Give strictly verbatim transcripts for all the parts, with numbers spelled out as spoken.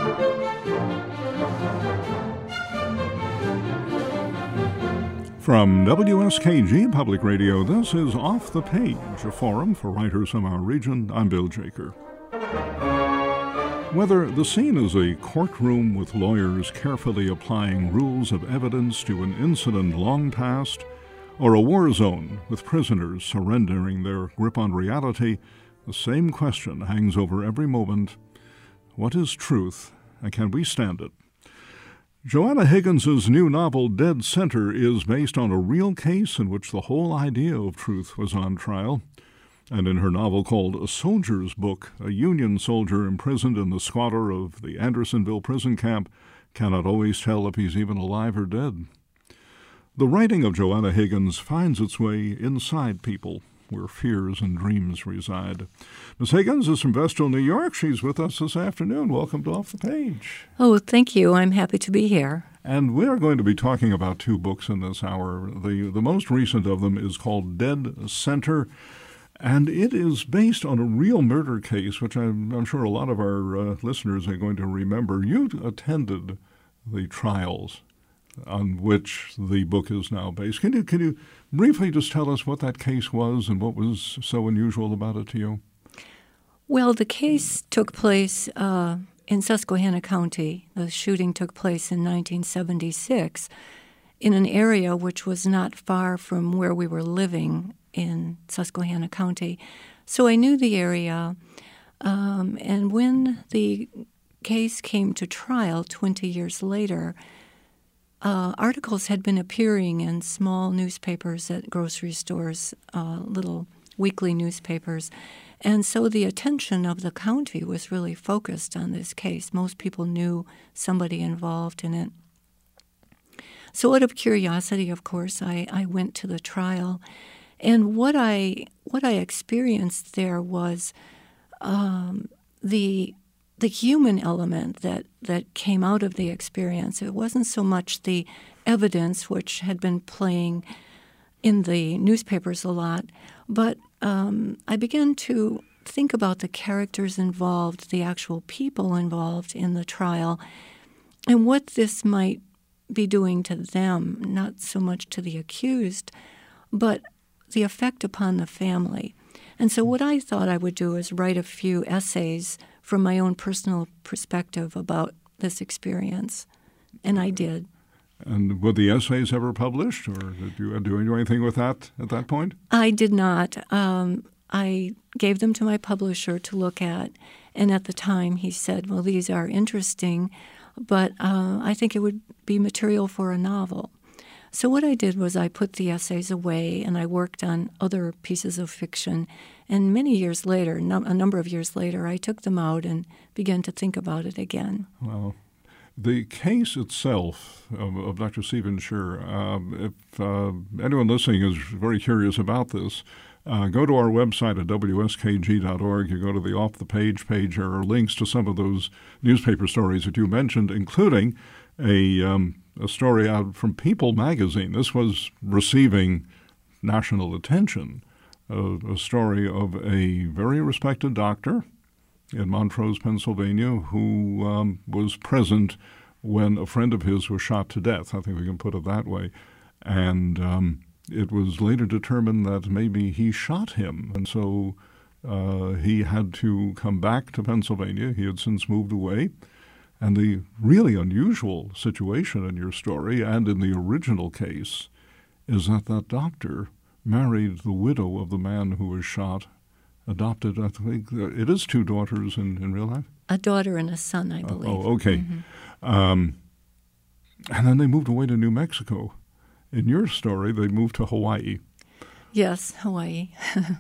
From W S K G Public Radio, this is Off the Page, a forum for writers from our region. I'm Bill Jaker. Whether the scene is a courtroom with lawyers carefully applying rules of evidence to an incident long past, or a war zone with prisoners surrendering their grip on reality, the same question hangs over every moment. What is truth, and can we stand it? Joanna Higgins's new novel, Dead Center, is based on a real case in which the whole idea of truth was on trial. And in her novel called A Soldier's Book, a Union soldier imprisoned in the squalor of the Andersonville prison camp cannot always tell if he's even alive or dead. The writing of Joanna Higgins finds its way inside people, where fears and dreams reside. Miz Higgins is from Vestal, New York. She's with us this afternoon. Welcome to Off the Page. Oh, thank you. I'm happy to be here. And we are going to be talking about two books in this hour. The, the most recent of them is called Dead Center, and it is based on a real murder case, which I'm, I'm sure a lot of our uh, listeners are going to remember. You attended the trials on which the book is now based. Can you can you briefly just tell us what that case was and what was so unusual about it to you? Well, the case took place uh, in Susquehanna County. The shooting took place in nineteen seventy-six in an area which was not far from where we were living in Susquehanna County. So I knew the area, um, and when the case came to trial twenty years later, Uh, articles had been appearing in small newspapers at grocery stores, uh, little weekly newspapers. And so the attention of the county was really focused on this case. Most people knew somebody involved in it. So out of curiosity, of course, I, I went to the trial. And what I what I experienced there was um, the the human element that, that came out of the experience. It wasn't so much the evidence, which had been playing in the newspapers a lot, but um, I began to think about the characters involved, the actual people involved in the trial, and what this might be doing to them, not so much to the accused, but the effect upon the family. And so what I thought I would do is write a few essays from my own personal perspective about this experience, and I did. And were the essays ever published, or did you do anything with that at that point? I did not. Um, I gave them to my publisher to look at, and at the time he said, well, these are interesting, but uh, I think it would be material for a novel. So what I did was I put the essays away, and I worked on other pieces of fiction. And many years later, no, a number of years later, I took them out and began to think about it again. Well, the case itself of, of Doctor Stephen Scher, um, if uh, anyone listening is very curious about this, uh, go to our website at W S K G dot org. You go to the Off the Page page. There are links to some of those newspaper stories that you mentioned, including a um, a story out from People magazine. This was receiving national attention, uh, a story of a very respected doctor in Montrose, Pennsylvania, who um, was present when a friend of his was shot to death. I think we can put it that way. And um, it was later determined that maybe he shot him. And so uh, he had to come back to Pennsylvania. He had since moved away. And the really unusual situation in your story and in the original case is that that doctor married the widow of the man who was shot, adopted, I think, it is two daughters in, in real life? A daughter and a son, I believe. Uh, oh, okay. Mm-hmm. Um, and then they moved away to New Mexico. In your story, they moved to Hawaii. Yes, Hawaii.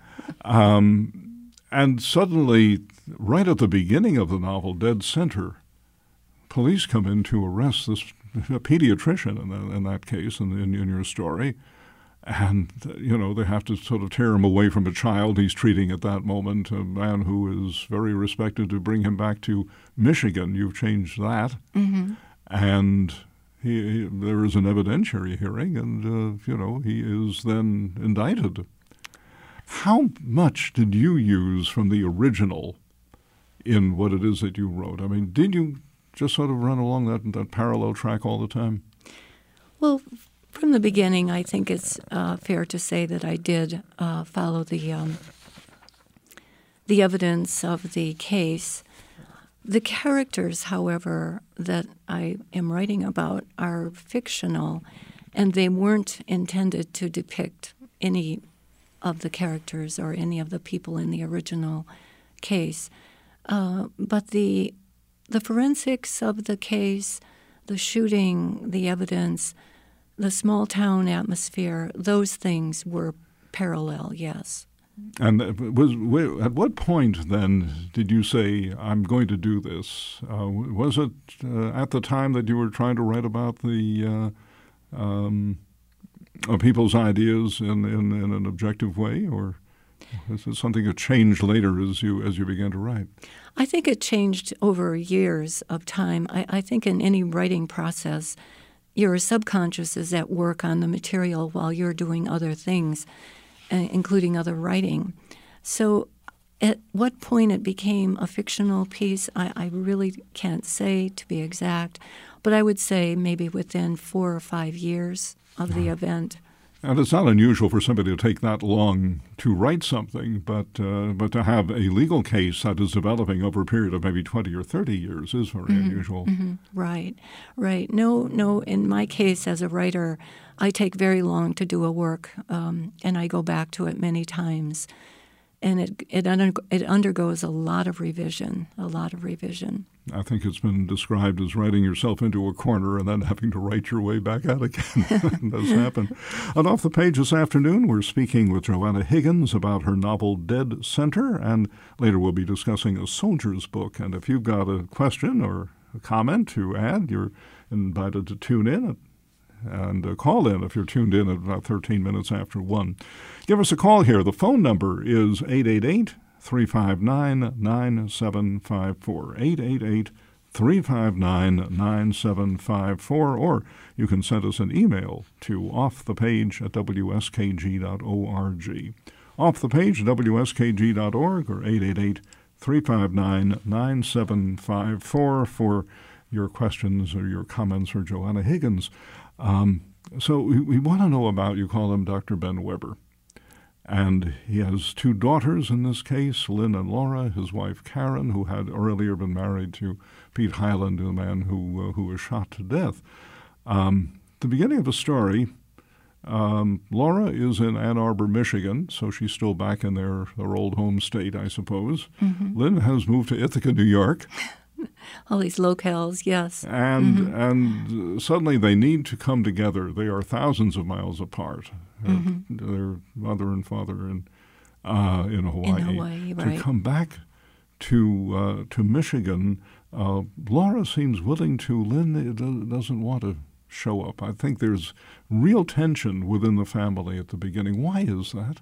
um, and suddenly, right at the beginning of the novel, Dead Center, police come in to arrest this a pediatrician in, the, in that case, in, in, in your story. And, you know, they have to sort of tear him away from a child he's treating at that moment, a man who is very respected, to bring him back to Michigan. You've changed that. Mm-hmm. And he, he, there is an evidentiary hearing, and, uh, you know, he is then indicted. How much did you use from the original in what it is that you wrote? I mean, did you just sort of run along that, that parallel track all the time? Well, from the beginning, I think it's uh, fair to say that I did uh, follow the um, the evidence of the case. The characters, however, that I am writing about are fictional, and they weren't intended to depict any of the characters or any of the people in the original case. Uh, but the the forensics of the case, the shooting, the evidence, the small town atmosphere, those things were parallel, yes. And was at what point then did you say, I'm going to do this? Uh, was it uh, at the time that you were trying to write about the uh, um, uh, people's ideas in, in, in an objective way, or is it something that changed later as you as you began to write? I think it changed over years of time. I, I think in any writing process, your subconscious is at work on the material while you're doing other things, including other writing. So at what point it became a fictional piece, I, I really can't say to be exact, but I would say maybe within four or five years of the event. And it's not unusual for somebody to take that long to write something, but uh, but to have a legal case that is developing over a period of maybe twenty or thirty years is very mm-hmm, unusual. Mm-hmm, right, right. No, no, in my case as a writer, I take very long to do a work, um, and I go back to it many times. And it it, under, it undergoes a lot of revision, a lot of revision. I think it's been described as writing yourself into a corner and then having to write your way back out again. It does happen. And Off the Page this afternoon, we're speaking with Joanna Higgins about her novel Dead Center, and later we'll be discussing a soldier's book. And if you've got a question or a comment to add, you're invited to tune in and uh, call in if you're tuned in at about thirteen minutes after one. Give us a call here. The phone number is eight eight eight, three five nine, nine seven five four, eight eight eight, three five nine, nine seven five four, or you can send us an email to offthepage at w s k g dot org. Offthepage at w s k g dot org or eight eight eight, three five nine, nine seven five four for your questions or your comments for Joanna Higgins. Um, so we, we want to know about, you call him Doctor Ben Weber. And he has two daughters in this case, Lynn and Laura, his wife Karen, who had earlier been married to Pete Highland, the man who uh, who was shot to death. Um, the beginning of the story, um, Laura is in Ann Arbor, Michigan, so she's still back in their, their old home state, I suppose. Mm-hmm. Lynn has moved to Ithaca, New York. All these locales, yes. And mm-hmm. and suddenly they need to come together. They are thousands of miles apart. Mm-hmm. Their mother and father in uh, in Hawaii. In Hawaii, right. To come back to uh, to Michigan, uh, Laura seems willing to. Lynn doesn't want to show up. I think there's real tension within the family at the beginning. Why is that?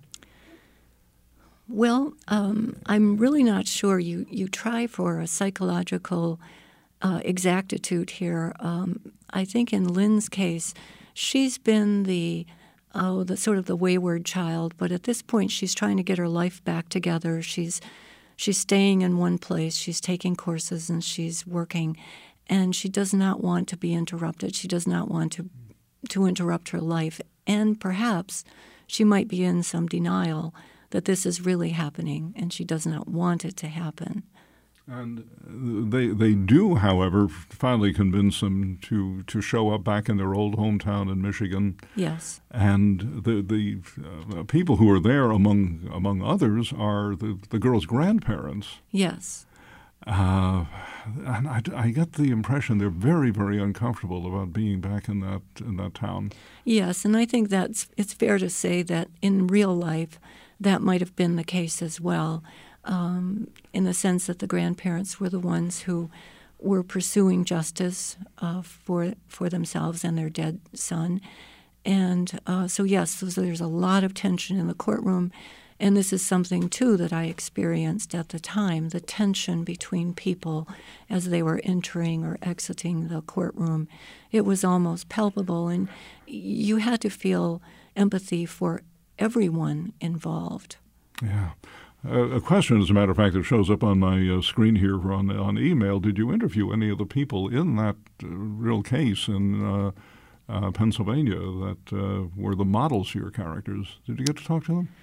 Well, um, I'm really not sure. You you try for a psychological uh, exactitude here. Um, I think in Lynn's case, she's been the oh the sort of the wayward child, but at this point, she's trying to get her life back together. She's she's staying in one place. She's taking courses and she's working, and she does not want to be interrupted. She does not want to to interrupt her life, and perhaps she might be in some denial that this is really happening, and she does not want it to happen. And they they do, however, finally convince them to, to show up back in their old hometown in Michigan. Yes. And the the uh, people who are there, among among others, are the, the girl's grandparents. Yes. Uh, and I, I get the impression they're very, very uncomfortable about being back in that in that town. Yes, and I think that's it's fair to say that in real life, that might have been the case as well, um, in the sense that the grandparents were the ones who were pursuing justice uh, for for themselves and their dead son. And uh, so, yes, so there's a lot of tension in the courtroom. And this is something, too, that I experienced at the time, the tension between people as they were entering or exiting the courtroom. It was almost palpable, and you had to feel empathy for everyone involved. Yeah. Uh, a question, as a matter of fact, that shows up on my uh, screen here on on email. Did you interview any of the people in that uh, real case in uh, uh, Pennsylvania that uh, were the models for your characters? Did you get to talk to them?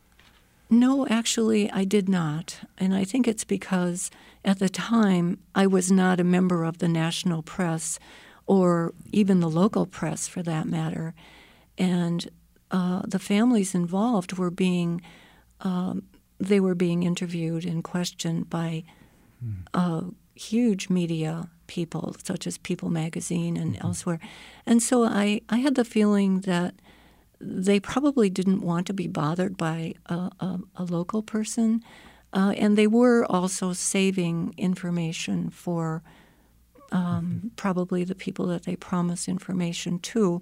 No, actually, I did not. And I think it's because at the time I was not a member of the national press or even the local press for that matter. And uh, the families involved were being, um, they were being interviewed and questioned by uh, huge media people, such as People magazine and mm-hmm. elsewhere. And so I, I had the feeling that they probably didn't want to be bothered by a, a, a local person, uh, and they were also saving information for um, mm-hmm. probably the people that they promise information to.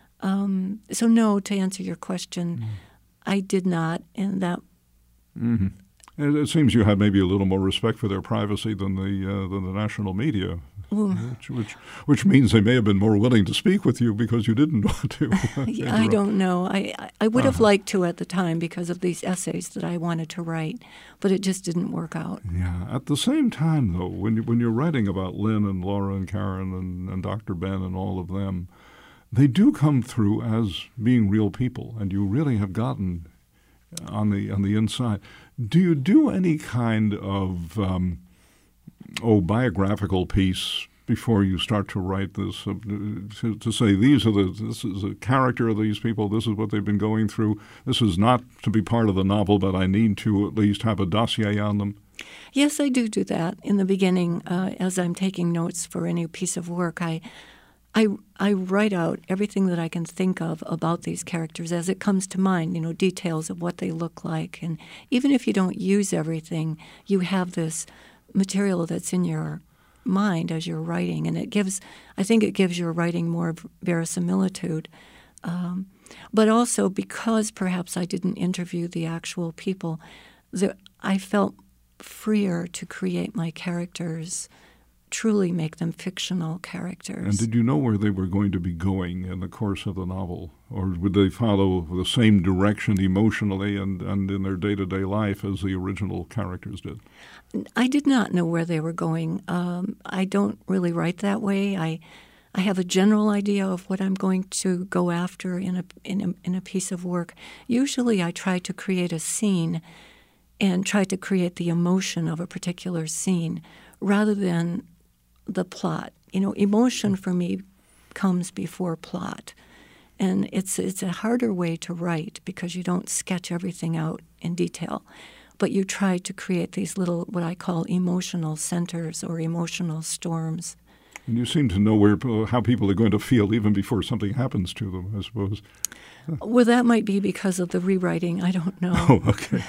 Um, so no, to answer your question, mm-hmm. I did not, and that... Mm-hmm. It, it seems you had maybe a little more respect for their privacy than the uh, than the national media. Which, which which means they may have been more willing to speak with you because you didn't want to. I don't know. I, I would have uh-huh. liked to at the time because of these essays that I wanted to write, but it just didn't work out. Yeah. At the same time, though, when, you, when you're writing about Lynn and Laura and Karen and, and Doctor Ben and all of them, they do come through as being real people, and you really have gotten on the, on the inside. Do you do any kind of... Um, oh, biographical piece before you start to write this, uh, to, to say these are the, this is a character of these people, this is what they've been going through, this is not to be part of the novel, but I need to at least have a dossier on them? Yes, I do do that in the beginning. Uh, as I'm taking notes for any piece of work, I, I, I write out everything that I can think of about these characters as it comes to mind, you know, details of what they look like. And even if you don't use everything, you have this material that's in your mind as you're writing, and it gives, I think it gives your writing more verisimilitude. Um, but also because perhaps I didn't interview the actual people, the, I felt freer to create my characters, truly make them fictional characters. And did you know where they were going to be going in the course of the novel? Or would they follow the same direction emotionally and, and in their day-to-day life as the original characters did? I did not know where they were going. Um, I don't really write that way. I I have a general idea of what I'm going to go after in a in a, in a piece of work. Usually I try to create a scene and try to create the emotion of a particular scene rather than the plot. You know, emotion for me comes before plot. And it's it's a harder way to write because you don't sketch everything out in detail, but you try to create these little, what I call emotional centers or emotional storms. And you seem to know where how people are going to feel even before something happens to them, I suppose. Well, that might be because of the rewriting. I don't know. Oh, okay.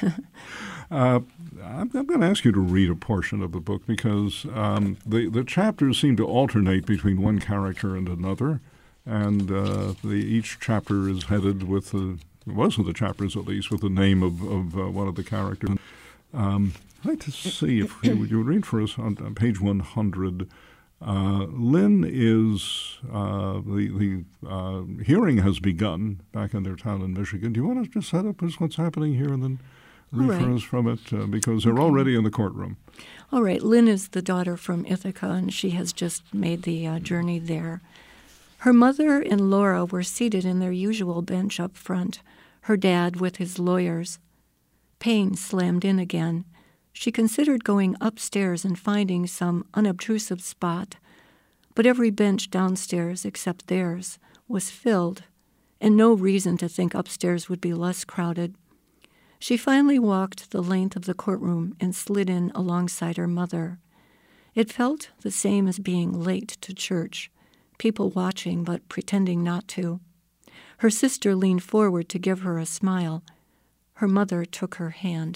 uh, I'm, I'm going to ask you to read a portion of the book because um, the, the chapters seem to alternate between one character and another. And uh, the, each chapter is headed with, the, most of the chapters at least, with the name of, of uh, one of the characters. Um, I'd like to see if you would you read for us on, on page one hundred. Uh, Lynn is, uh, the, the uh, hearing has begun back in their town in Michigan. Do you want to just set up as what's happening here and then read right. for us from it? Uh, because they're okay. already in the courtroom. All right. Lynn is the daughter from Ithaca, and she has just made the uh, journey there. Her mother and Laura were seated in their usual bench up front, her dad with his lawyers. Pain slammed in again. She considered going upstairs and finding some unobtrusive spot, but every bench downstairs except theirs was filled, and no reason to think upstairs would be less crowded. She finally walked the length of the courtroom and slid in alongside her mother. It felt the same as being late to church, people watching but pretending not to. Her sister leaned forward to give her a smile. Her mother took her hand.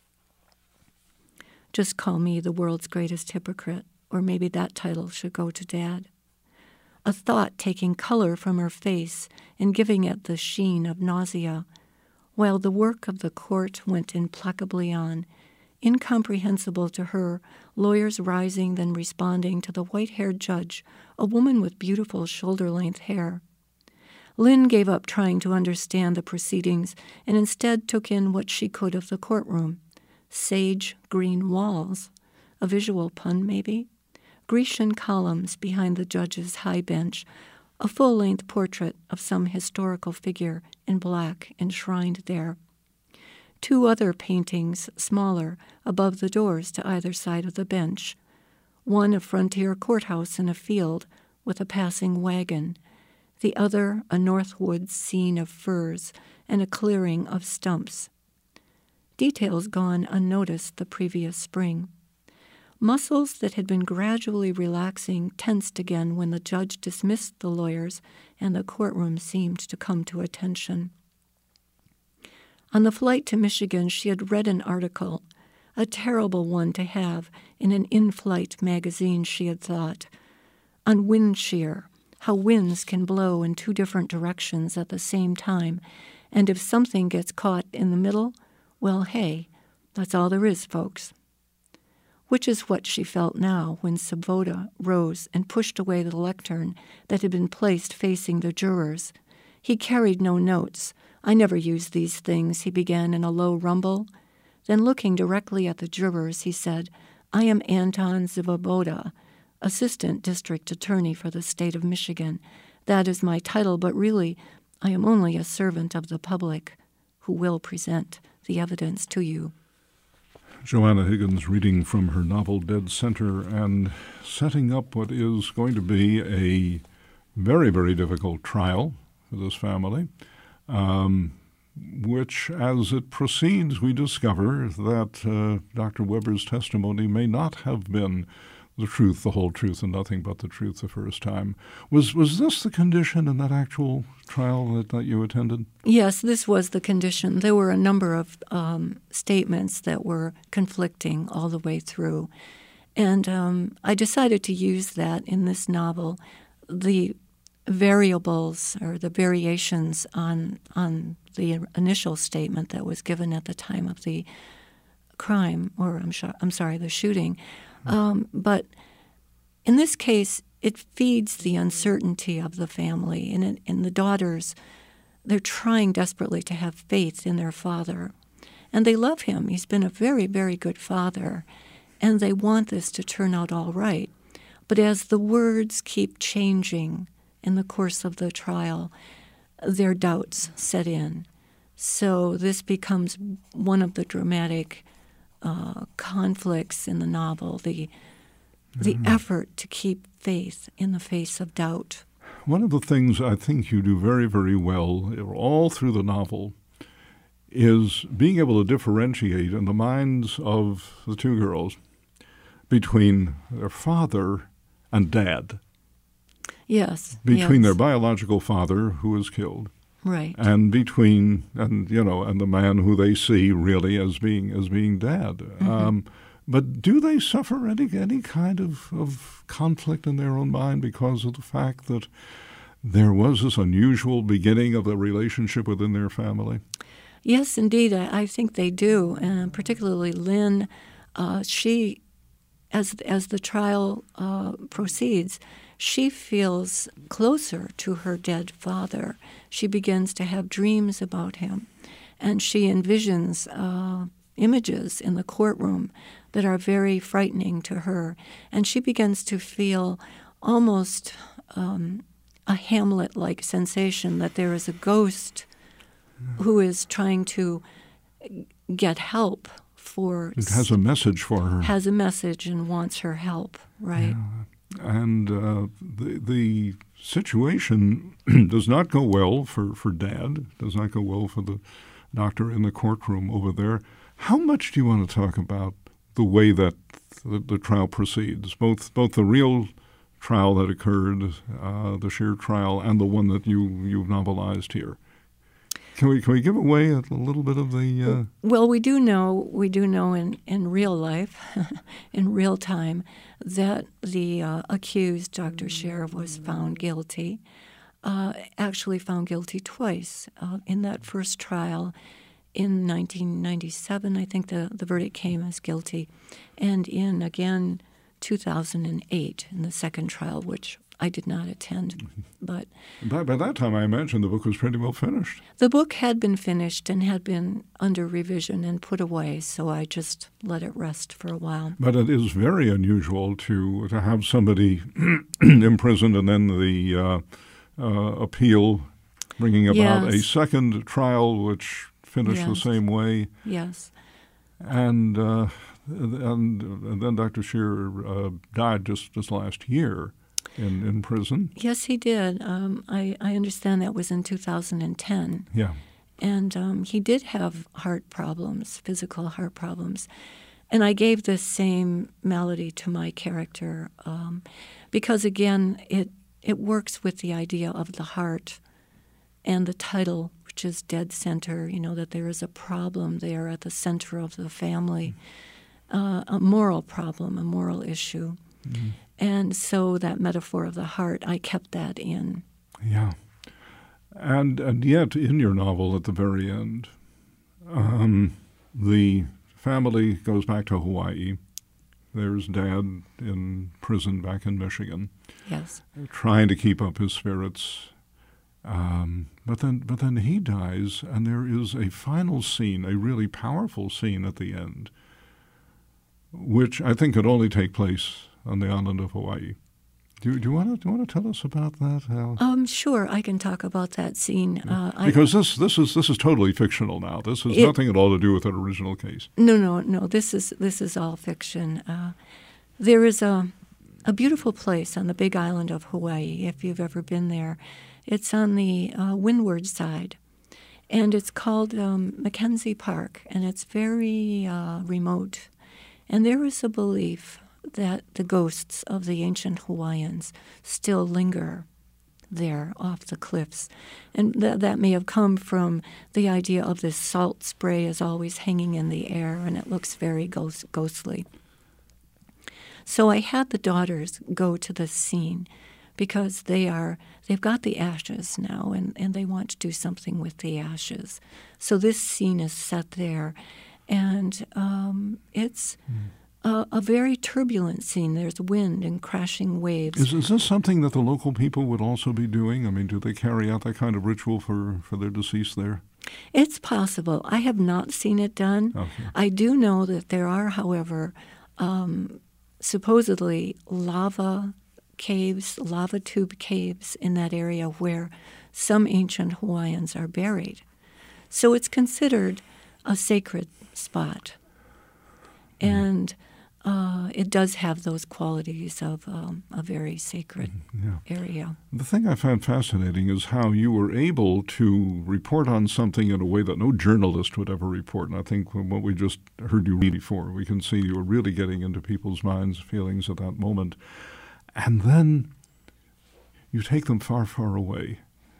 Just call me the world's greatest hypocrite, or maybe that title should go to Dad. A thought taking color from her face and giving it the sheen of nausea, while the work of the court went implacably on, incomprehensible to her, lawyers rising then responding to the white-haired judge, a woman with beautiful shoulder-length hair. Lynn gave up trying to understand the proceedings and instead took in what she could of the courtroom. sage green walls, a visual pun maybe, Grecian columns behind the judge's high bench, a full-length portrait of some historical figure in black enshrined there. Two other paintings, smaller, above the doors to either side of the bench. One a frontier courthouse in a field with a passing wagon, the other a Northwoods scene of firs and a clearing of stumps. Details gone unnoticed the previous spring. Muscles that had been gradually relaxing tensed again when the judge dismissed the lawyers and the courtroom seemed to come to attention. On the flight to Michigan, she had read an article, a terrible one to have in an in-flight magazine, she had thought, on wind shear, how winds can blow in two different directions at the same time, and if something gets caught in the middle, well, hey, that's all there is, folks. Which is what she felt now when Svoboda rose and pushed away the lectern that had been placed facing the jurors. He carried no notes. I never use these things, he began in a low rumble. Then looking directly at the jurors, he said, I am Anton Svoboda, Assistant District Attorney for the state of Michigan. That is my title, but really I am only a servant of the public who will present the evidence to you. Joanna Higgins reading from her novel Dead Center and setting up what is going to be a very, very difficult trial for this family, um, which as it proceeds we discover that uh, Doctor Weber's testimony may not have been the truth, the whole truth, and nothing but the truth the first time. Was was this the condition in that actual trial that, that you attended? Yes, this was the condition. There were a number of um, statements that were conflicting all the way through. And um, I decided to use that in this novel, the variables or the variations on on the initial statement that was given at the time of the crime, or I'm, sure, I'm sorry, the shooting. Um, but in this case, it feeds the uncertainty of the family. And, it, and the daughters, they're trying desperately to have faith in their father. And they love him. He's been a very, very good father. And they want this to turn out all right. But as the words keep changing in the course of the trial, their doubts set in. So this becomes one of the dramatic Uh, conflicts in the novel, the the mm. effort to keep faith in the face of doubt. One of the things I think you do very, very well all through the novel is being able to differentiate in the minds of the two girls between their father and dad. Yes. Between yes. their biological father, who was killed, right, and between and you know and the man who they see really as being as being dad. Mm-hmm. Um, but do they suffer any any kind of, of conflict in their own mind because of the fact that there was this unusual beginning of a relationship within their family? Yes, indeed, I, I think they do, and particularly Lynn. Uh, she, as as the trial uh, proceeds, she feels closer to her dead father. She begins to have dreams about him, and she envisions uh, images in the courtroom that are very frightening to her. And she begins to feel almost um, a Hamlet-like sensation that there is a ghost who is trying to get help for... It has a message for her. Has a message and wants her help, right? Yeah. And uh, the the situation does not go well for, for Dad, does not go well for the doctor in the courtroom over there. How much do you want to talk about the way that the, the trial proceeds, both both the real trial that occurred, uh, the Scheer trial, and the one that you, you've novelized here? Can we can we give away a, a little bit of the? Uh... Well, we do know we do know in, in real life, in real time, that the uh, accused, Doctor Scheer, was found guilty. Uh, actually, found guilty twice. Uh, in that first trial, in nineteen ninety-seven, I think the the verdict came as guilty, and in again two thousand eight in the second trial, which I did not attend. But by, by that time, I imagine the book was pretty well finished. The book had been finished and had been under revision and put away, so I just let it rest for a while. But it is very unusual to to have somebody imprisoned and then the uh, uh, appeal bringing about yes. a second trial which finished yes. the same way. Yes. And uh, and, and then Doctor Scheer uh, died just, just last year in, in prison. Yes, he did. Um, I, I understand that was in two thousand ten. Yeah. And um, he did have heart problems, physical heart problems. And I gave this same melody to my character um, because, again, it, it works with the idea of the heart and the title, which is Dead Center, you know, that there is a problem there at the center of the family, uh, a moral problem, a moral issue. Mm-hmm. And so that metaphor of the heart, I kept that in. Yeah. And and yet, in your novel, at the very end, um, the family goes back to Hawaii. There's Dad in prison back in Michigan. Yes. Trying to keep up his spirits. Um, but then but then he dies, and there is a final scene, a really powerful scene at the end, which I think could only take place on the island of Hawaii. Do, do you want to do you want to tell us about that, Hal? Um, sure, I can talk about that scene. Uh, because I, this this is this is totally fictional now. This has it, nothing at all to do with an original case. No, no, no. This is this is all fiction. Uh, there is a a beautiful place on the Big Island of Hawaii. If you've ever been there, it's on the uh, windward side, and it's called um, Mackenzie Park, and it's very uh, remote. And there is a belief that the ghosts of the ancient Hawaiians still linger there off the cliffs. And th- that may have come from the idea of this salt spray is always hanging in the air, and it looks very ghost- ghostly. So I had the daughters go to this scene because they are, they've got the ashes now, and, and they want to do something with the ashes. So this scene is set there, and um, it's... Mm. Uh, a very turbulent scene. There's wind and crashing waves. Is, is this something that the local people would also be doing? I mean, do they carry out that kind of ritual for, for their deceased there? It's possible. I have not seen it done. Okay. I do know that there are, however, um, supposedly lava caves, lava tube caves in that area where some ancient Hawaiians are buried. So it's considered a sacred spot. Mm. And Uh, it does have those qualities of um, a very sacred yeah. area. The thing I found fascinating is how you were able to report on something in a way that no journalist would ever report. And I think what we just heard you read before, we can see you were really getting into people's minds, feelings at that moment. And then you take them far, far away.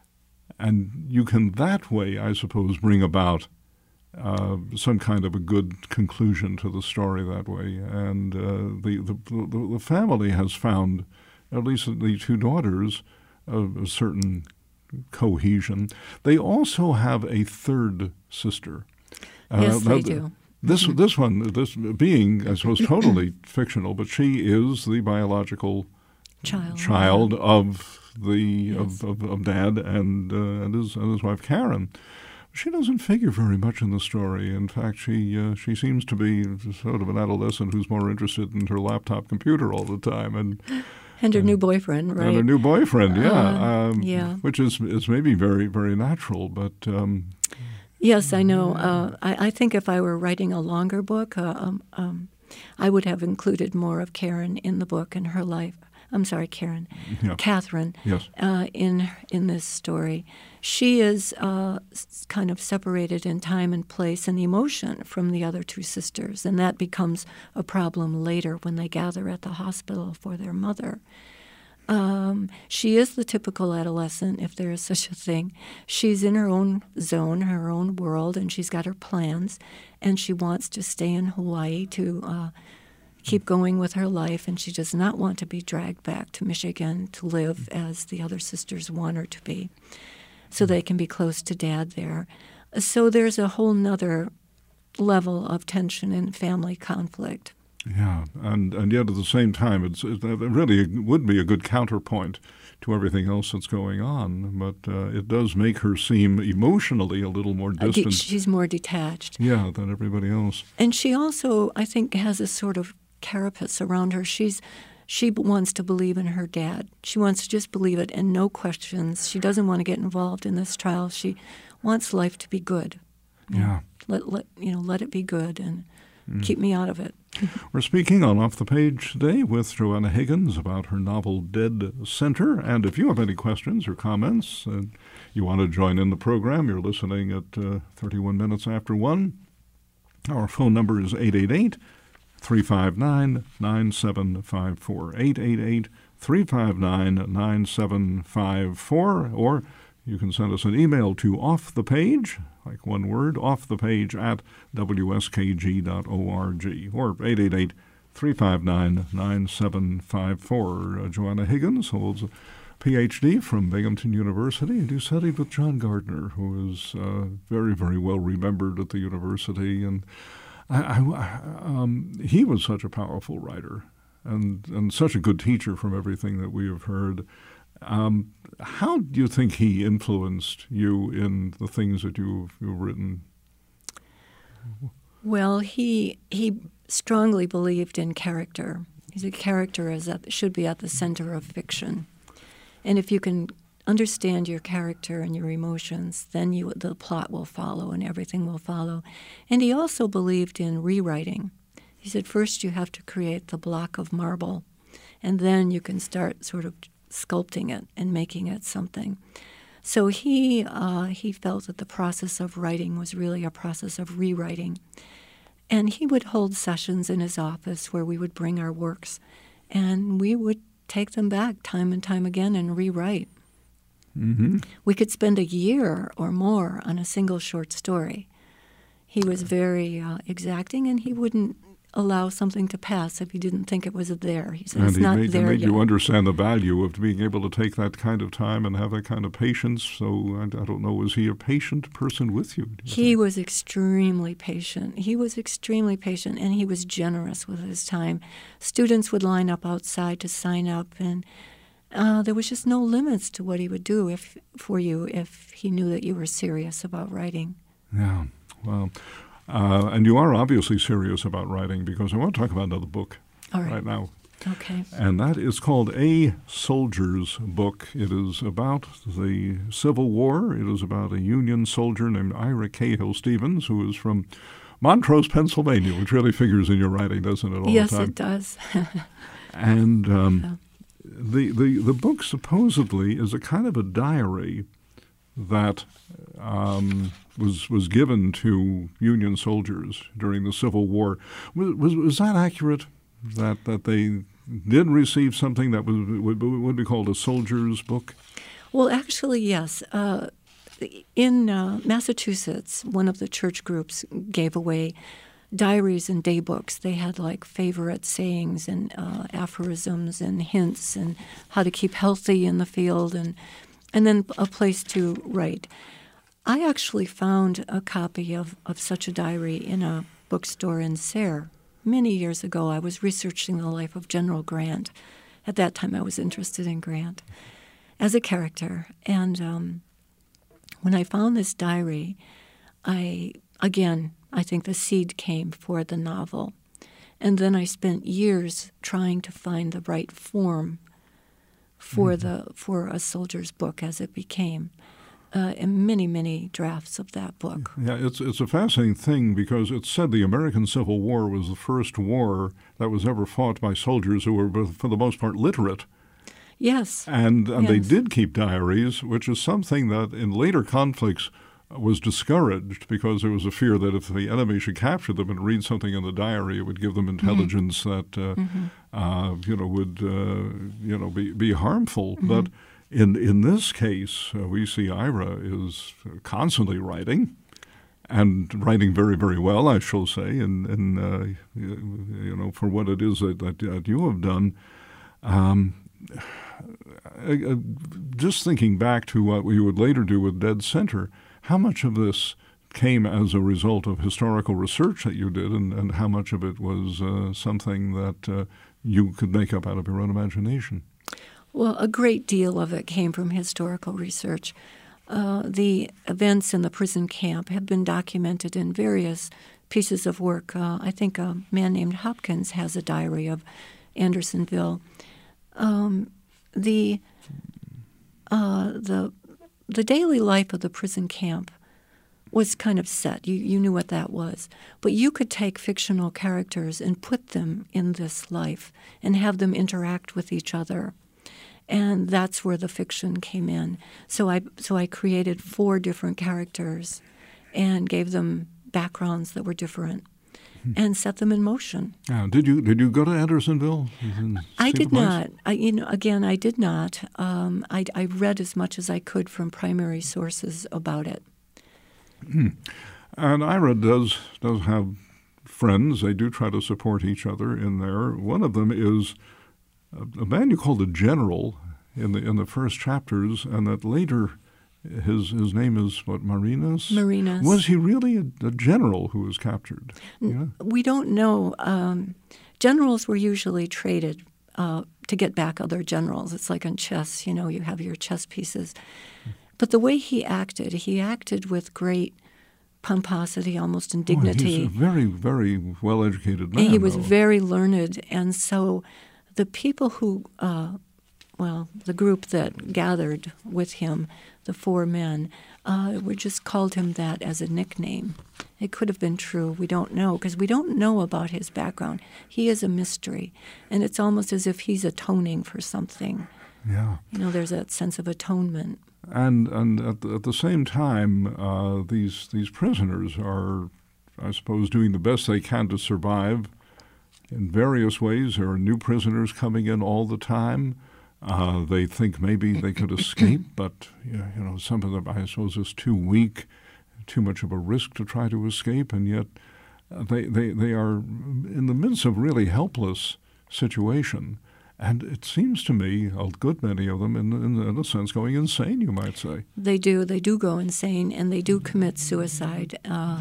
And you can that way, I suppose, bring about Uh, some kind of a good conclusion to the story that way. And uh, the, the, the the family has found, at least the two daughters, a, a certain cohesion. They also have a third sister. Yes, uh, they th- do. This mm-hmm. this one, this being, I suppose, totally fictional, but she is the biological child, child of the yes. of, of, of Dad and uh, and his and his wife Karen. She doesn't figure very much in the story. In fact, she uh, she seems to be sort of an adolescent who's more interested in her laptop computer all the time, and and her uh, new boyfriend, right? And her new boyfriend, yeah, uh, um, yeah, which is is maybe very very natural, but. Um, yes, I know. Uh, I, I think if I were writing a longer book, uh, um, um, I would have included more of Karen in the book and her life. I'm sorry, Karen, yeah. Catherine, yes. uh, in in this story. She is uh, kind of separated in time and place and emotion from the other two sisters, and that becomes a problem later when they gather at the hospital for their mother. Um, she is the typical adolescent, if there is such a thing. She's in her own zone, her own world, and she's got her plans, and she wants to stay in Hawaii to uh, keep going with her life, and she does not want to be dragged back to Michigan to live as the other sisters want her to be, so they can be close to Dad there. So there's a whole nother level of tension and family conflict. Yeah, and, and yet at the same time, it's, it really would be a good counterpoint to everything else that's going on. But uh, it does make her seem emotionally a little more distant. She's more detached. Yeah, than everybody else. And she also, I think, has a sort of carapace around her. She's She wants to believe in her dad. She wants to just believe it and no questions. She doesn't want to get involved in this trial. She wants life to be good. Yeah. Let, let, you know, let it be good and mm. keep me out of it. We're speaking on Off the Page today with Joanna Higgins about her novel Dead Center. And if you have any questions or comments and you want to join in the program, you're listening at uh, thirty-one minutes after one. Our phone number is eight eight eight, three five nine, nine seven five four, eight eight eight, three five nine, nine seven five four, or you can send us an email to offthepage, like one word, offthepage at w s k g dot org, or eight eight eight, three five nine, nine seven five four. Uh, Joanna Higgins holds a P H D from Binghamton University, and you studied with John Gardner, who is uh, very, very well remembered at the university. And I, I, um, he was such a powerful writer and, and such a good teacher from everything that we have heard. Um, how do you think he influenced you in the things that you've, you've written? Well, he he strongly believed in character. He's a character as that should be at the center of fiction, and if you can understand your character and your emotions, then you the plot will follow and everything will follow. And he also believed in rewriting. He said first you have to create the block of marble, and then you can start sort of sculpting it and making it something. So he uh, he felt that the process of writing was really a process of rewriting. And he would hold sessions in his office where we would bring our works, and we would take them back time and time again and rewrite. Mm-hmm. We could spend a year or more on a single short story. He was very uh, exacting, and he wouldn't allow something to pass if he didn't think it was there. He said, and it's he not made, there he made yet. you understand the value of being able to take that kind of time and have that kind of patience. So I, I don't know, was he a patient person with you? you He think? was extremely patient. He was extremely patient, and he was generous with his time. Students would line up outside to sign up, and uh, there was just no limits to what he would do if for you if he knew that you were serious about writing. Yeah, well, uh, and you are obviously serious about writing, because I want to talk about another book All right. right now. Okay. And that is called A Soldier's Book. It is about the Civil War. It is about a Union soldier named Ira Cahill Stevens, who is from Montrose, Pennsylvania, which really figures in your writing, doesn't it, all Yes, the time? it does. And um, Yeah. the, the, the book supposedly is a kind of a diary that um, was was given to Union soldiers during the Civil War. Was, was, was that accurate, that, that they did receive something that was, would, would be called a soldier's book? Well, actually, yes. Uh, in uh, Massachusetts, one of the church groups gave away diaries and daybooks. They had like favorite sayings and uh, aphorisms and hints and how to keep healthy in the field, and and then a place to write. I actually found a copy of, of such a diary in a bookstore in Sayre. Many years ago, I was researching the life of General Grant. At that time, I was interested in Grant as a character. And um, when I found this diary, I, again, I think the seed came for the novel. And then I spent years trying to find the right form for mm-hmm. the for a soldier's book as it became. Uh, and many, many drafts of that book. Yeah, it's it's a fascinating thing, because it's said the American Civil War was the first war that was ever fought by soldiers who were, for the most part, literate. Yes. And, and yes. they did keep diaries, which is something that in later conflicts was discouraged, because there was a fear that if the enemy should capture them and read something in the diary, it would give them intelligence mm-hmm. that uh, mm-hmm. uh, you know would uh, you know be be harmful. Mm-hmm. But in in this case, uh, we see Ira is constantly writing, and writing very very well, I shall say. And and uh, you know for what it is that that, that you have done. Um, uh, just thinking back to what you would later do with Dead Center. How much of this came as a result of historical research that you did, and, and how much of it was uh, something that uh, you could make up out of your own imagination? Well, a great deal of it came from historical research. Uh, the events in the prison camp have been documented in various pieces of work. Uh, I think a man named Hopkins has a diary of Andersonville. Um, the uh, the the daily life of the prison camp was kind of set. You you knew what that was. But you could take fictional characters and put them in this life and have them interact with each other. And that's where the fiction came in. So I so I created four different characters and gave them backgrounds that were different and set them in motion. Yeah. Did you did you go to Andersonville? I did not. I, you know, again, I did not. Um, I, I read as much as I could from primary sources about it. Hmm. And Ira does does have friends. They do try to support each other in there. One of them is a, a man you call the General in the in the first chapters, and that later his his name is what, Marinas? Marinas. Was he really a, a general who was captured? Yeah. We don't know. Um, generals were usually traded uh, to get back other generals. It's like on chess, you know, you have your chess pieces. But the way he acted, he acted with great pomposity, almost indignity. Oh, he's a very, very well-educated man. And he was though. very learned. And so the people who, uh, well, the group that gathered with him, the four men, uh, we just called him that as a nickname. It could have been true. We don't know, because we don't know about his background. He is a mystery. And it's almost as if he's atoning for something. Yeah. You know, there's that sense of atonement. And and at the, at the same time, uh, these these prisoners are, I suppose, doing the best they can to survive in various ways. There are new prisoners coming in all the time. Uh, they think maybe they could escape, but you know, some of them, I suppose, is too weak, too much of a risk to try to escape, and yet they they, they are in the midst of really helpless situation. And it seems to me a good many of them, in, in, in a sense, going insane, you might say. They do. They do go insane, and they do commit suicide. Uh,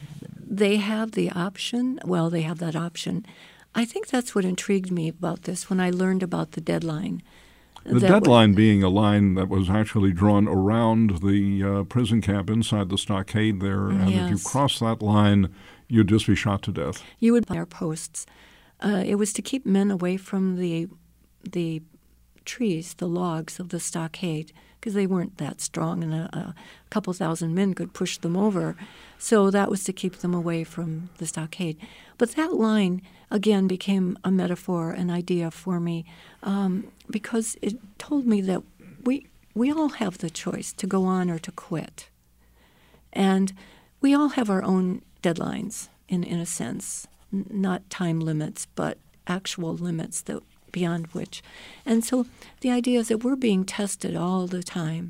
they have the option. Well, they have that option. I think that's what intrigued me about this when I learned about the deadline. The that deadline w- being a line that was actually drawn around the uh, prison camp inside the stockade there, and Yes. if you cross that line, you'd just be shot to death. You would buy our posts. Uh, it was to keep men away from the the trees, the logs of the stockade, because they weren't that strong, and a, a couple thousand men could push them over. So that was to keep them away from the stockade. But that line, again, became a metaphor, an idea for me, um, because it told me that we we all have the choice to go on or to quit. And we all have our own deadlines, in, in a sense, N- not time limits, but actual limits that beyond which. And so the idea is that we're being tested all the time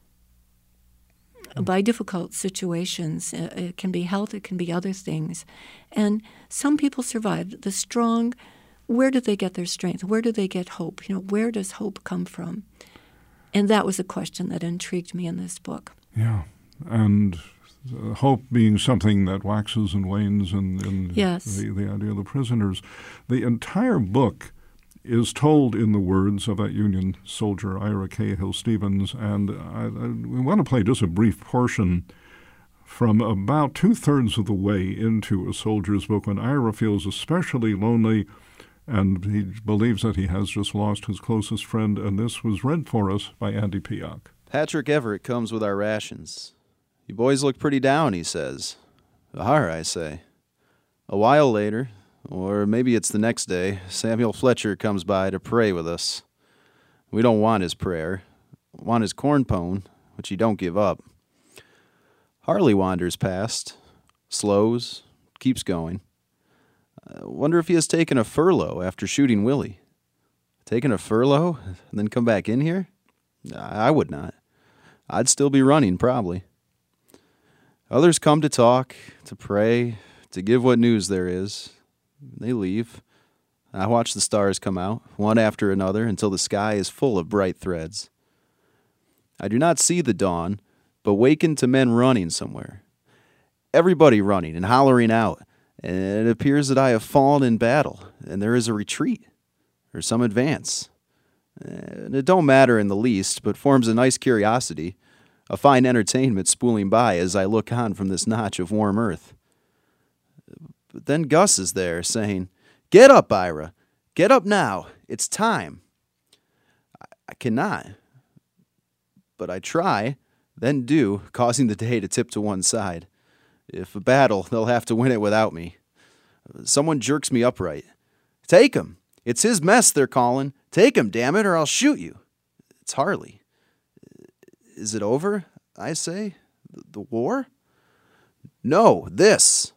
by difficult situations. Uh, It can be health, it can be other things. And some people survive. The strong, where do they get their strength? Where do they get hope? You know, where does hope come from? And that was a question that intrigued me in this book. Yeah, and uh, hope being something that waxes and wanes in, in Yes. the, the idea of the prisoners. The entire book is told in the words of that Union soldier, Ira Cahill Stevens, and I, I, we want to play just a brief portion from about two-thirds of the way into A Soldier's Book when Ira feels especially lonely and he believes that he has just lost his closest friend, and this was read for us by Andy Piak. Patrick Everett comes with our rations. You boys look pretty down, he says. Ahar, I say. A while later, or maybe it's the next day, Samuel Fletcher comes by to pray with us. We don't want his prayer. We want his corn pone, which he don't give up. Harley wanders past, slows, keeps going. I wonder if he has taken a furlough after shooting Willie. Taken a furlough and then come back in here? I would not. I'd still be running, probably. Others come to talk, to pray, to give what news there is. They leave. I watch the stars come out, one after another, until the sky is full of bright threads. I do not see the dawn, but waken to men running somewhere. everybody running and hollering out, and it appears that I have fallen in battle, and there is a retreat, or some advance. And it don't matter in the least, but forms a nice curiosity, a fine entertainment spooling by as I look on from this notch of warm earth. But then Gus is there, saying, "Get up, Ira. Get up now. It's time." I, I cannot. But I try, then do, causing the day to tip to one side. If a battle, they'll have to win it without me. Someone jerks me upright. "Take him. It's his mess they're calling. Take him, damn it, or I'll shoot you." It's Harley. "Is it over?" I say. "The war?" "No, this."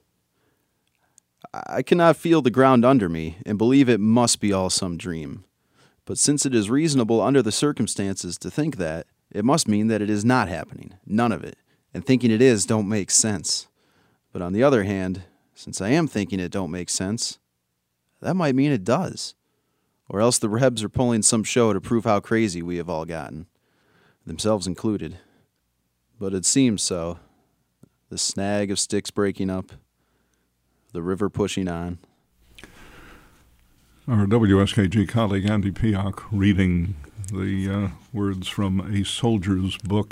I cannot feel the ground under me and believe it must be all some dream. But since it is reasonable under the circumstances to think that, it must mean that it is not happening, none of it, and thinking it is don't make sense. But on the other hand, since I am thinking it don't make sense, that might mean it does. Or else the Rebs are pulling some show to prove how crazy we have all gotten, themselves included. But it seems so. The snag of sticks breaking up, the river pushing on. Our W S K G colleague Andy Piak reading the uh, words from A Soldier's Book.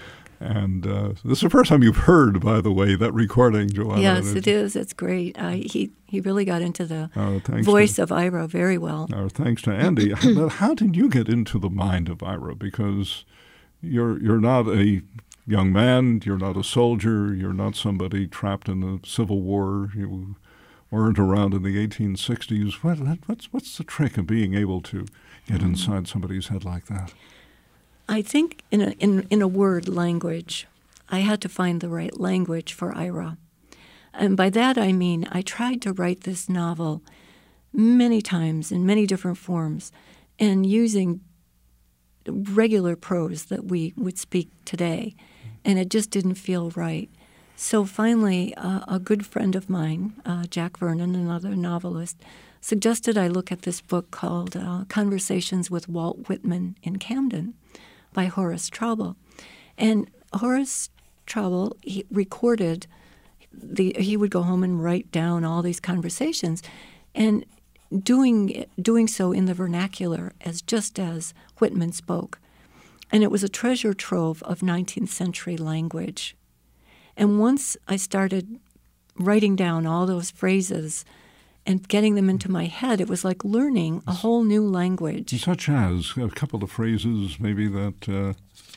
And uh, this is the first time you've heard, by the way, that recording, Joanna. Yes, it is. It's great. Uh, he, he really got into the uh, voice to, of Ira very well. Uh, thanks to Andy. But how did you get into the mind of Ira? Because you're you're not a young man, you're not a soldier, you're not somebody trapped in the Civil War, you weren't around in the eighteen sixties. What, what's, what's the trick of being able to get inside somebody's head like that? I think in a, in, in a word language, I had to find the right language for Ira. And by that I mean I tried to write this novel many times in many different forms and using regular prose that we would speak today, and it just didn't feel right. So finally, uh, a good friend of mine, uh, Jack Vernon, another novelist, suggested I look at this book called uh, Conversations with Walt Whitman in Camden by Horace Traubel. And Horace Traubel, he recorded, the, he would go home and write down all these conversations, and doing doing so in the vernacular, as just as Whitman spoke. And it was a treasure trove of nineteenth century language. And once I started writing down all those phrases and getting them into my head, it was like learning a whole new language. Such as a couple of phrases maybe that... Uh...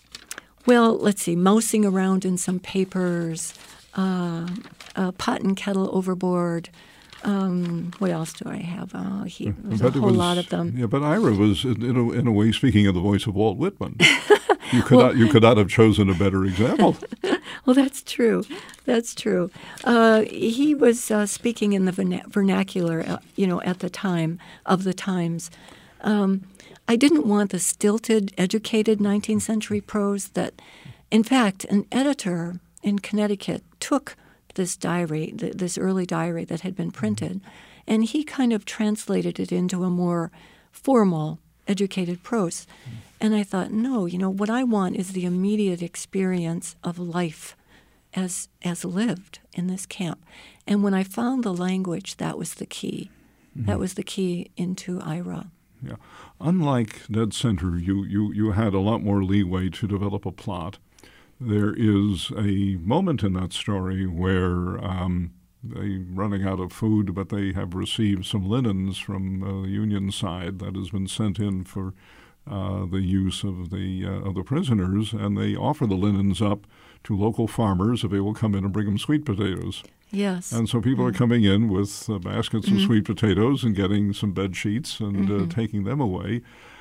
Well, let's see, mousing around in some papers, uh, uh, pot and kettle overboard. Um, what else do I have? Oh, he, there's but a whole was, lot of them. Yeah, but Ira was, in a, in a way, speaking of the voice of Walt Whitman. You could, well, not, you could not have chosen a better example. Well, that's true. That's true. Uh, he was uh, speaking in the verna- vernacular, uh, you know, at the time of the times. Um, I didn't want the stilted, educated nineteenth century prose that, in fact, an editor in Connecticut took this diary, th- this early diary that had been printed, and he kind of translated it into a more formal, educated prose. And I thought, no, you know, what I want is the immediate experience of life as as lived in this camp. And when I found the language, that was the key. Mm-hmm. That was the key into Ira. Yeah. Unlike Dead Center, you, you, you had a lot more leeway to develop a plot. There is a moment in that story where um, they're running out of food, but they have received some linens from uh, the Union side that has been sent in for uh, the use of the uh, of the prisoners, and they offer the linens up to local farmers if they will come in and bring them sweet potatoes. Yes. And so people mm-hmm. are coming in with uh, baskets mm-hmm. of sweet potatoes and getting some bed sheets and mm-hmm. uh, taking them away.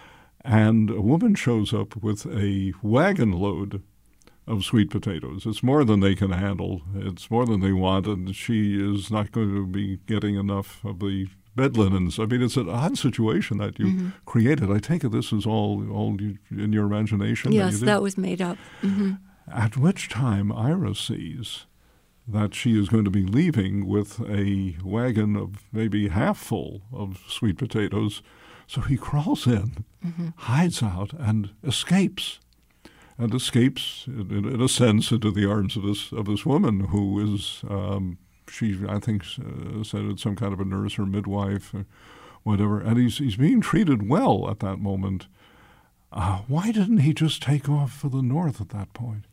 And a woman shows up with a wagon load of sweet potatoes. It's more than they can handle. It's more than they want, and she is not going to be getting enough of the bed linens. I mean, it's an odd situation that you mm-hmm. created. I take it this is all all you, in your imagination? Yes, that, that was made up. Mm-hmm. At which time Ira sees that she is going to be leaving with a wagon of maybe half full of sweet potatoes. So he crawls in, mm-hmm. hides out, and escapes. and escapes, in, in a sense, into the arms of this of this woman who is, um, she I think uh, said it's some kind of a nurse or midwife or whatever, and he's he's being treated well at that moment. Uh, why didn't he just take off for the north at that point?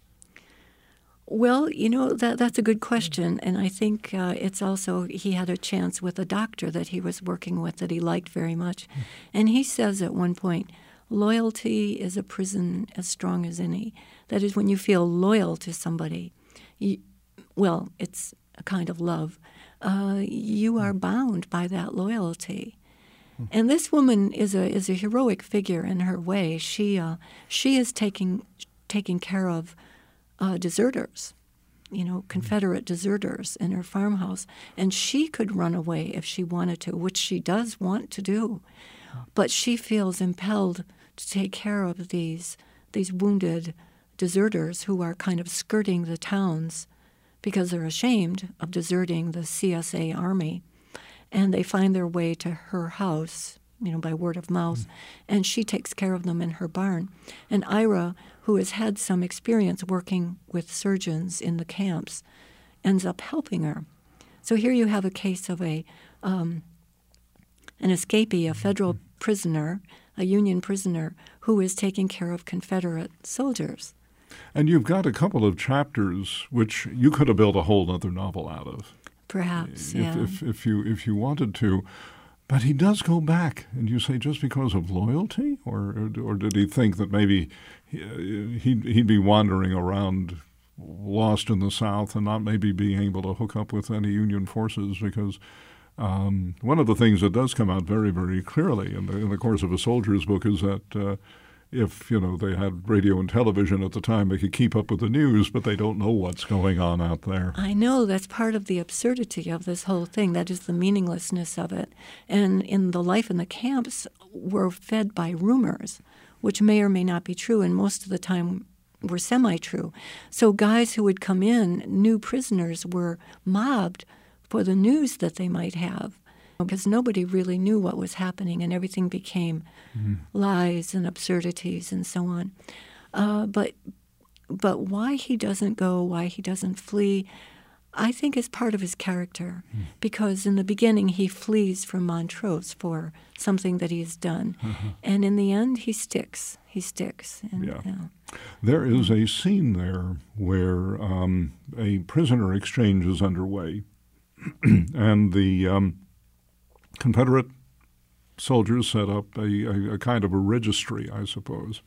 Well, you know, that that's a good question, and I think uh, it's also he had a chance with a doctor that he was working with that he liked very much. And he says at one point, loyalty is a prison as strong as any. That is, when you feel loyal to somebody, you, well, it's a kind of love, uh, you are bound by that loyalty. And this woman is a is a heroic figure in her way. She uh, she is taking taking care of Uh, deserters, you know, Confederate deserters in her farmhouse. And she could run away if she wanted to, which she does want to do. But she feels impelled to take care of these these wounded deserters who are kind of skirting the towns because they're ashamed of deserting the C S A Army. And they find their way to her house, you know, by word of mouth, mm. and she takes care of them in her barn. And Ira, who has had some experience working with surgeons in the camps, ends up helping her. So here you have a case of a um, an escapee, a federal prisoner, a Union prisoner, who is taking care of Confederate soldiers. And you've got a couple of chapters which you could have built a whole other novel out of. Perhaps, if, yeah. If, if, you, if you wanted to. But he does go back, and you say just because of loyalty? Or or did he think that maybe he'd, he'd be wandering around lost in the South and not maybe being able to hook up with any Union forces? Because um, one of the things that does come out very, very clearly in the, in the course of A Soldier's Book is that uh, if, you know, they had radio and television at the time, they could keep up with the news, but they don't know what's going on out there. I know. That's part of the absurdity of this whole thing. That is the meaninglessness of it. And in the life in the camps, we're fed by rumors, which may or may not be true, and most of the time were semi-true. So guys who would come in, new prisoners, were mobbed for the news that they might have, because nobody really knew what was happening, and everything became mm-hmm. lies and absurdities and so on. Uh, but but why he doesn't go, why he doesn't flee, I think is part of his character. Mm. Because in the beginning he flees from Montrose for something that he has done. Uh-huh. And in the end he sticks. He sticks. And, yeah. You know. There is a scene there where um, a prisoner exchange is underway, and the um, Confederate soldiers set up a, a, a kind of a registry, I suppose,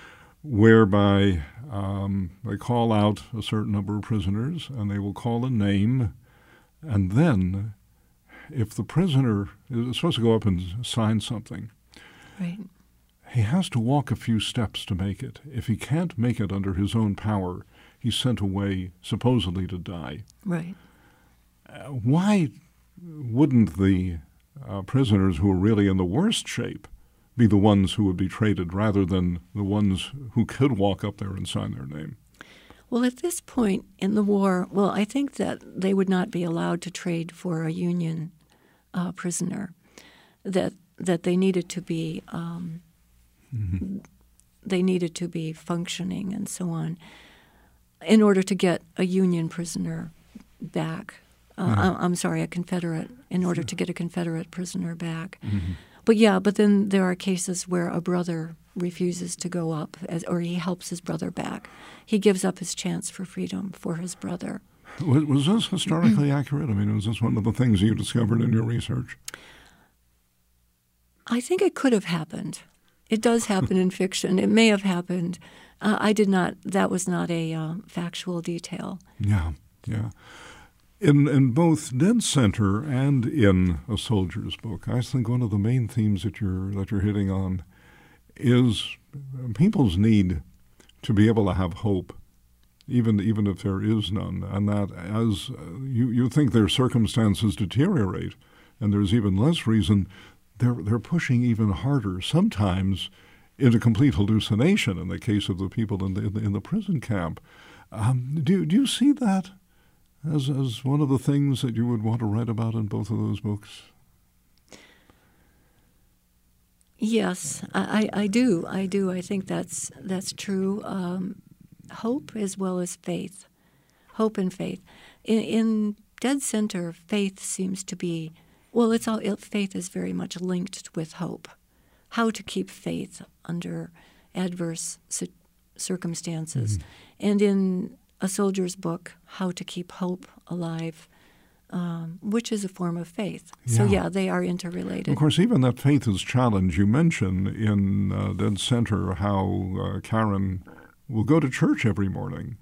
whereby um, they call out a certain number of prisoners, and they will call a name, and then if the prisoner is supposed to go up and sign something, right. he has to walk a few steps to make it. If he can't make it under his own power, he's sent away supposedly to die. Right. Uh, why wouldn't the uh, prisoners who are really in the worst shape be the ones who would be traded rather than the ones who could walk up there and sign their name? Well, at this point in the war, well, I think that they would not be allowed to trade for a Union uh, prisoner, that that they needed to be um, mm-hmm. they needed to be functioning and so on in order to get a Union prisoner back. Uh, mm-hmm. I'm sorry, a Confederate, in order to get a Confederate prisoner back. Mm-hmm. But yeah, but then there are cases where a brother refuses to go up, as, or he helps his brother back. He gives up his chance for freedom for his brother. Was, was this historically accurate? I mean, was this one of the things you discovered in your research? I think it could have happened. It does happen in fiction. It may have happened. Uh, I did not, that was not a uh, factual detail. Yeah, yeah. In in both Dead Center and in A Soldier's Book, I think one of the main themes that you're that you're hitting on is people's need to be able to have hope, even even if there is none, and that as you you think their circumstances deteriorate, and there's even less reason, they're they're pushing even harder, sometimes into complete hallucination. In the case of the people in the in the, in the prison camp, um, do do you see that as as one of the things that you would want to write about in both of those books? Yes, I, I do. I do. I think that's that's true. Um, hope as well as faith. Hope and faith. In, in Dead Center, faith seems to be, well, it's all it, faith is very much linked with hope. How to keep faith under adverse ci- circumstances. Mm-hmm. And in A Soldier's Book, How to Keep Hope Alive, Um, which is a form of faith. Yeah. So, yeah, they are interrelated. Of course, even that faith is challenged. You mention in uh, Dead Center how uh, Karen will go to church every morning,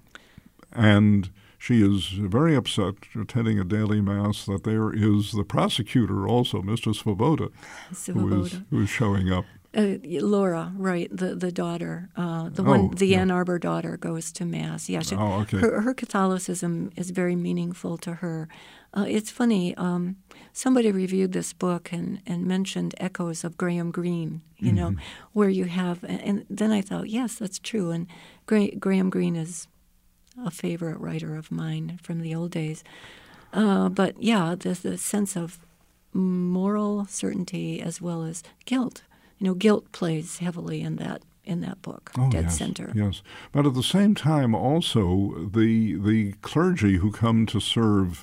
and she is very upset attending a daily mass that there is the prosecutor also, Mister Svoboda, who is, who is showing up. Uh, Laura, right, the the daughter, uh, the one, oh, the yeah. Ann Arbor daughter goes to mass. Yeah, she, oh, okay. her, her Catholicism is very meaningful to her. Uh, it's funny. Um, somebody reviewed this book and, and mentioned echoes of Graham Greene. You mm-hmm. know, where you have, and, and then I thought, yes, that's true. And Gra- Graham Greene is a favorite writer of mine from the old days. Uh, but yeah, there's the sense of moral certainty as well as guilt. You know, guilt plays heavily in that in that book, oh, Dead yes, Center. Yes, but at the same time, also the the clergy who come to serve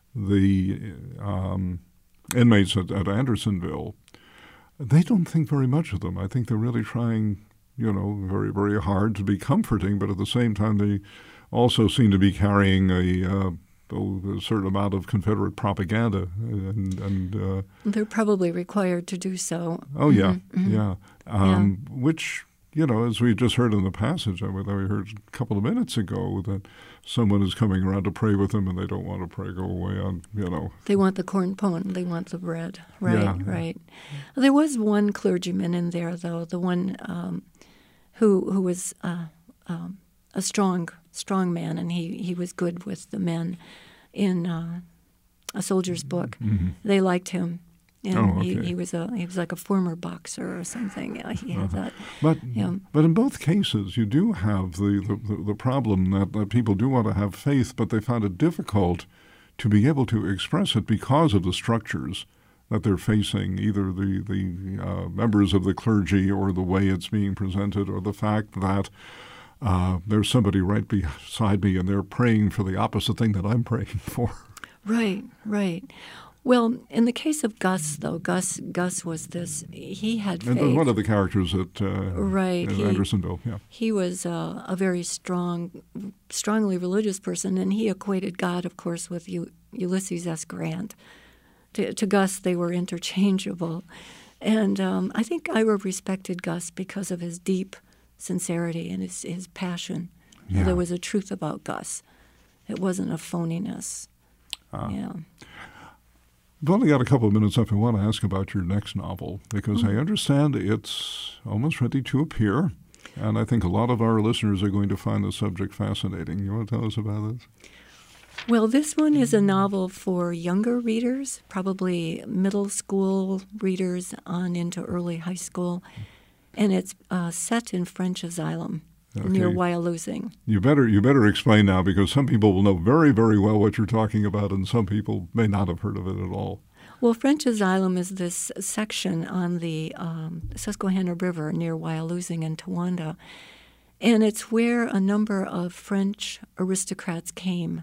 the um, inmates at, at Andersonville, they don't think very much of them. I think they're really trying, you know, very very hard to be comforting, but at the same time, they also seem to be carrying a uh, Oh, a certain amount of Confederate propaganda, and, and uh, they're probably required to do so. Oh yeah, mm-hmm. yeah. Um, yeah. Which, you know, as we just heard in the passage, I mean, we heard a couple of minutes ago that someone is coming around to pray with them, and they don't want to pray. Go away on, you know. They want the corn pone. They want the bread. Right, yeah. right. There was one clergyman in there, though, the one um, who who was uh, um, a strong. strong man, and he, he was good with the men in uh, A Soldier's Book. Mm-hmm. They liked him, and oh, okay. he, he was a he was like a former boxer or something. Yeah, he had uh-huh. that. But you know. but in both cases, you do have the the, the problem that, that people do want to have faith, but they find it difficult to be able to express it because of the structures that they're facing, either the the uh, members of the clergy or the way it's being presented, or the fact that Uh, there's somebody right beside me, and they're praying for the opposite thing that I'm praying for. Right, right. Well, in the case of Gus, though, Gus Gus was this, he had faith. And one of the characters at, uh, right. at he, Andersonville, yeah. He was uh, a very strong, strongly religious person, and he equated God, of course, with U- Ulysses S. Grant. To, to Gus, they were interchangeable. And um, I think Ira respected Gus because of his deep sincerity and his, his passion. Yeah. There was a truth about Gus. It wasn't a phoniness. Uh, yeah. I've only got a couple of minutes left. I want to ask about your next novel, because mm. I understand it's almost ready to appear, and I think a lot of our listeners are going to find the subject fascinating. You want to tell us about this? Well, this one is a novel for younger readers, probably middle school readers on into early high school. And it's uh, set in French asylum okay. near Wyalusing. You better you better explain now, because some people will know very, very well what you're talking about, and some people may not have heard of it at all. Well, French asylum is this section on the um, Susquehanna River near Wyalusing and Towanda. And it's where a number of French aristocrats came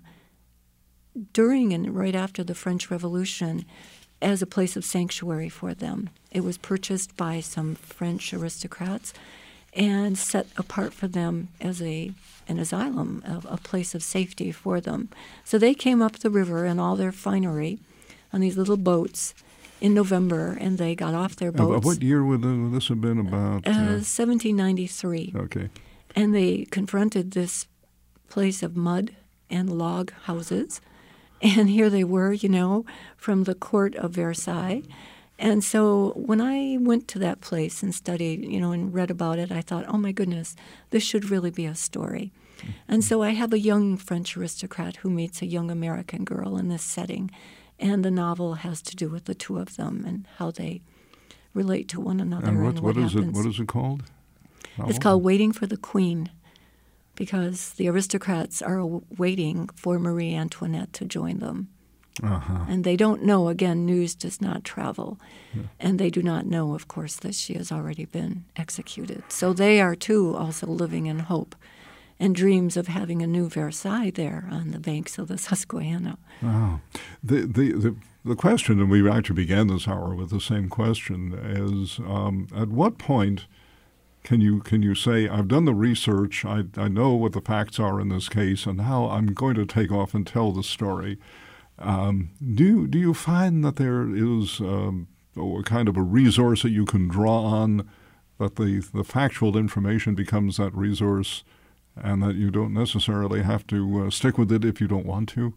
during and right after the French Revolution as a place of sanctuary for them. It was purchased by some French aristocrats and set apart for them as a an asylum, a, a place of safety for them. So they came up the river in all their finery on these little boats in November, and they got off their boats. Uh, what year would this have been about? Uh, uh, seventeen ninety-three. Okay. And they confronted this place of mud and log houses. And here they were, you know, from the court of Versailles. And so when I went to that place and studied, you know, and read about it, I thought, oh, my goodness, this should really be a story. Mm-hmm. And so I have a young French aristocrat who meets a young American girl in this setting. And the novel has to do with the two of them and how they relate to one another. And what, and what, what is happens. it? What is it called? Novel? It's called Waiting for the Queen, because the aristocrats are waiting for Marie Antoinette to join them Uh-huh. And they don't know, again, news does not travel. Yeah. And they do not know, of course, that she has already been executed. So they are, too, also living in hope and dreams of having a new Versailles there on the banks of the Susquehanna. Wow. The, the, the, the question, and we actually began this hour with the same question, is um, at what point can you can you say, I've done the research, I, I know what the facts are in this case, and now I'm going to take off and tell the story. Um, do, you, do you find that there is um, a kind of a resource that you can draw on, that the, the factual information becomes that resource, and that you don't necessarily have to uh, stick with it if you don't want to?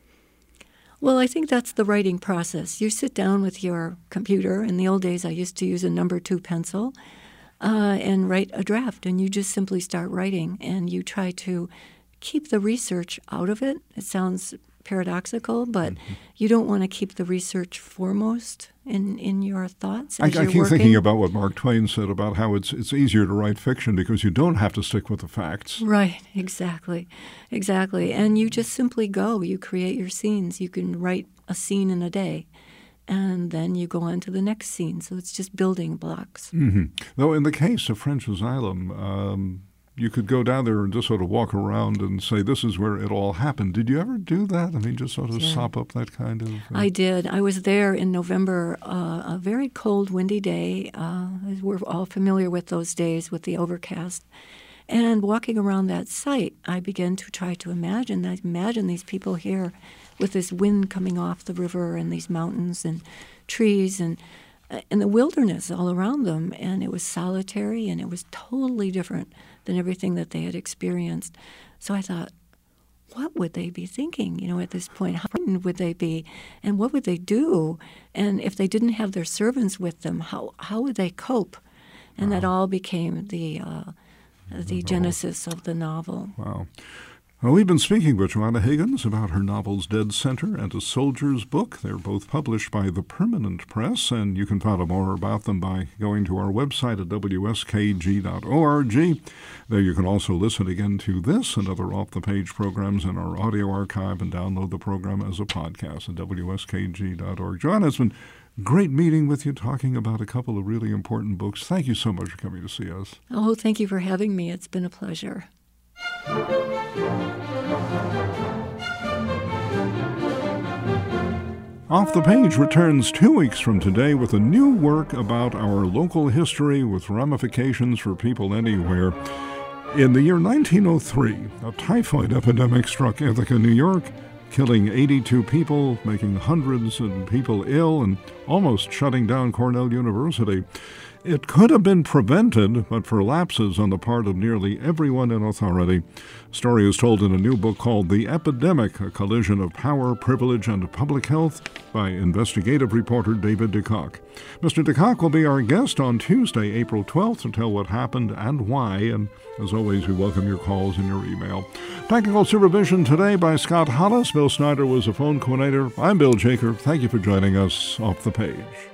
Well, I think that's the writing process. You sit down with your computer. In the old days, I used to use a number two pencil uh, and write a draft, and you just simply start writing, and you try to keep the research out of it. It sounds paradoxical, but mm-hmm. you don't want to keep the research foremost in, in your thoughts as I, you're I keep working. thinking about what Mark Twain said about how it's it's easier to write fiction because you don't have to stick with the facts. Right, exactly, exactly. And you just simply go. You create your scenes. You can write a scene in a day, and then you go on to the next scene. So it's just building blocks. Mm-hmm. Though in the case of French Asylum, um, you could go down there and just sort of walk around and say, this is where it all happened. Did you ever do that? I mean, just sort of yeah. sop up that kind of... Uh... I did. I was there in November, uh, a very cold, windy day. Uh, we're all familiar with those days with the overcast. And walking around that site, I began to try to imagine. I imagine these people here with this wind coming off the river and these mountains and trees and and the wilderness all around them. And it was solitary, and it was totally different than everything that they had experienced. So I thought, what would they be thinking, you know, at this point? How frightened would they be? And what would they do? And if they didn't have their servants with them, how how would they cope? And wow. that all became the uh, the genesis of the novel. Wow. Well, we've been speaking with Joanna Higgins about her novels Dead Center and A Soldier's Book. They're both published by The Permanent Press, and you can find out more about them by going to our website at w s k g dot org. There you can also listen again to this and other off-the-page programs in our audio archive and download the program as a podcast at w s k g dot org. Joanna, it's been great meeting with you, talking about a couple of really important books. Thank you so much for coming to see us. Oh, thank you for having me. It's been a pleasure. Off the Page returns two weeks from today with a new work about our local history with ramifications for people anywhere. In the year nineteen oh three, a typhoid epidemic struck Ithaca, New York, killing eighty-two people, making hundreds of people ill, and almost shutting down Cornell University. It could have been prevented, but for lapses on the part of nearly everyone in authority. Story is told in a new book called The Epidemic, A Collision of Power, Privilege, and Public Health by investigative reporter David DeCock. Mister DeCock will be our guest on Tuesday, April twelfth, to tell what happened and why. And as always, we welcome your calls and your email. Technical supervision today by Scott Hollis. Bill Snyder was a phone coordinator. I'm Bill Jaker. Thank you for joining us. Off the Page.